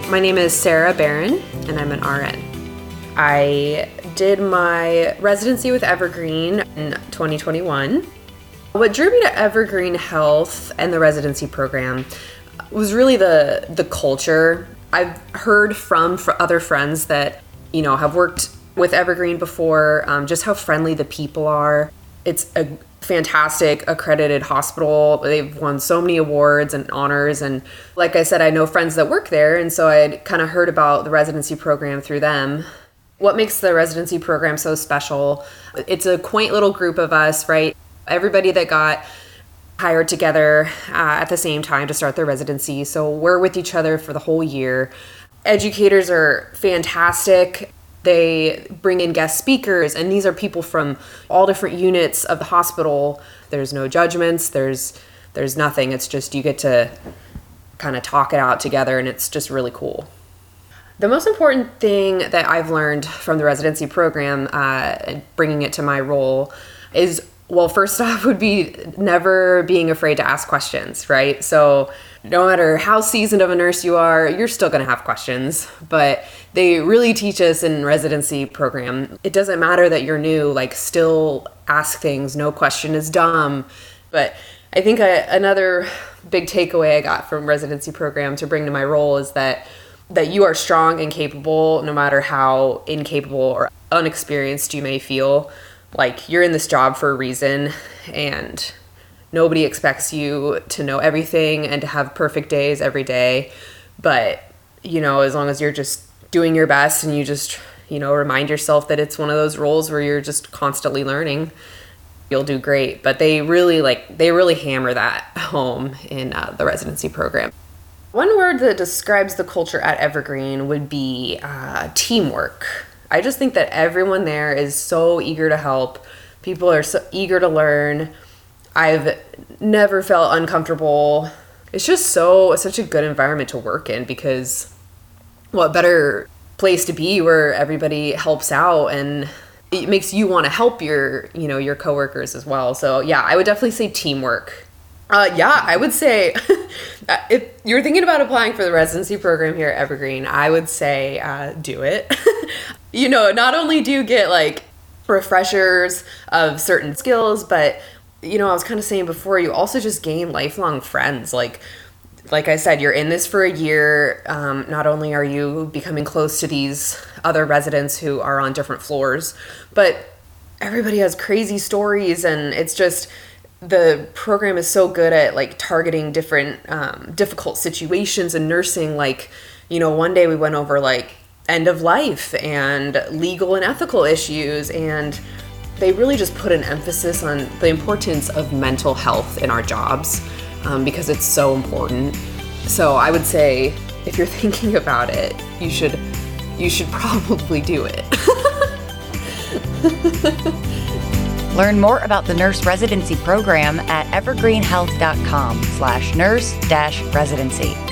My name is Sarah Barron, and I'm an RN. I did my residency with Evergreen in 2021. What drew me to Evergreen Health and the residency program was really the culture. I've heard from other friends that, have worked with Evergreen before, just how friendly the people are. It's a fantastic accredited hospital. They've won so many awards and honors. And like I said, I know friends that work there. And so I'd kind of heard about the residency program through them. What makes the residency program so special? It's a quaint little group of us, right? Everybody that got hired together at the same time to start their residency. So we're with each other for the whole year. Educators are fantastic. They bring in guest speakers, and these are people from all different units of the hospital. There's no judgments. There's nothing. It's just you get to kind of talk it out together, and it's just really cool. The most important thing that I've learned from the residency program, bringing it to my role, is, well, first off would be never being afraid to ask questions, right? So no matter how seasoned of a nurse you are, you're still going to have questions. But they really teach us in residency program, it doesn't matter that you're new, still ask things. No question is dumb. But I think another big takeaway I got from residency program to bring to my role is that you are strong and capable, no matter how incapable or unexperienced you may feel. You're in this job for a reason, and nobody expects you to know everything and to have perfect days every day. But, as long as you're just doing your best and you just, remind yourself that it's one of those roles where you're just constantly learning, you'll do great. But they really hammer that home in the residency program. One word that describes the culture at Evergreen would be teamwork. I just think that everyone there is so eager to help. People are so eager to learn. I've never felt uncomfortable. It's just such a good environment to work in, because what better place to be where everybody helps out, and it makes you want to help your coworkers as well. So yeah, I would definitely say teamwork. I would say if you're thinking about applying for the residency program here at Evergreen, I would say do it. Not only do you get refreshers of certain skills, but I was kind of saying before, you also just gain lifelong friends. Like I said, you're in this for a year. Not only are you becoming close to these other residents who are on different floors, but everybody has crazy stories, and it's just, the program is so good at targeting different difficult situations in nursing. One day we went over end of life and legal and ethical issues, and they really just put an emphasis on the importance of mental health in our jobs, because it's so important. So I would say, if you're thinking about it, you should probably do it. Learn more about the nurse residency program at evergreenhealth.com/nurse-residency.